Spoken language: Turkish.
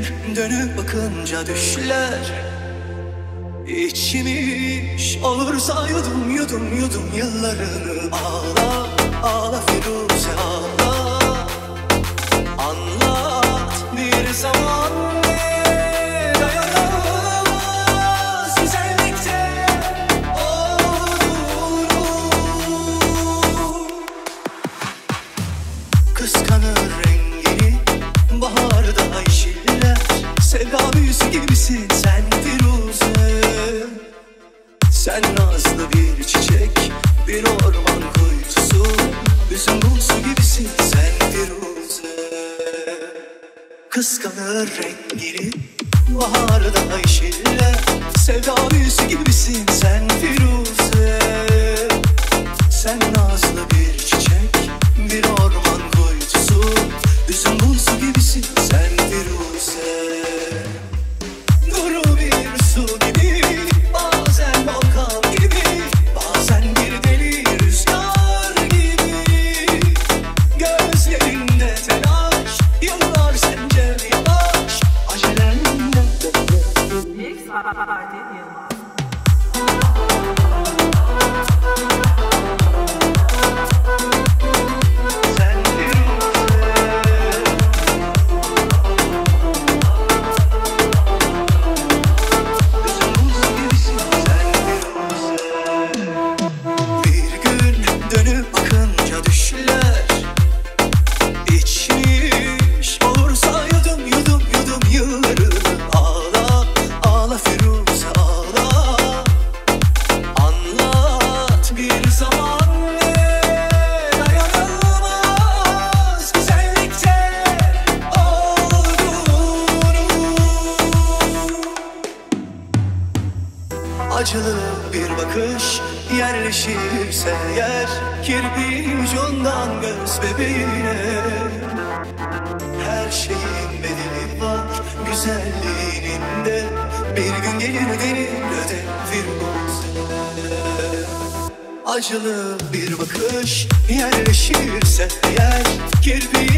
dönüp bakınca düşler İçmiş olursa yudum yudum yudum yıllarını. Ağla ağla Firuze ağla, anlat bir zaman ne dayanamaz güzellikte olur. Kıskanır rengini baharda yeşiller, sevda büyüsü gibisin sen Firuze. Sen nazlı bir çiçek, bir orman kuytusu, üzüm bulusu gibisin sen Firuze. Kıskanır rengini baharda yeşiller, sevda büyüsü gibisin sen Firuze. Sen nazlı bir çiçek, bir orman kuytusu, üzüm bulusu gibisin sen Firuze. Duru bir su gibi, bazen volkan gibi, bazen bir deli rüzgar gibi. Gözlerinde telaş, yıllar sence yavaş, acelenle. Mix Party Yılmaz. Acılı bir bakış yerleşirse yer, kirpiğin ucundan göz bebeğine. Her şeyin bedeli var güzelliğinin de, bir gün gelir ödenir öde Firuze. Acılı bir bakış yerleşirse yer, kirpiğin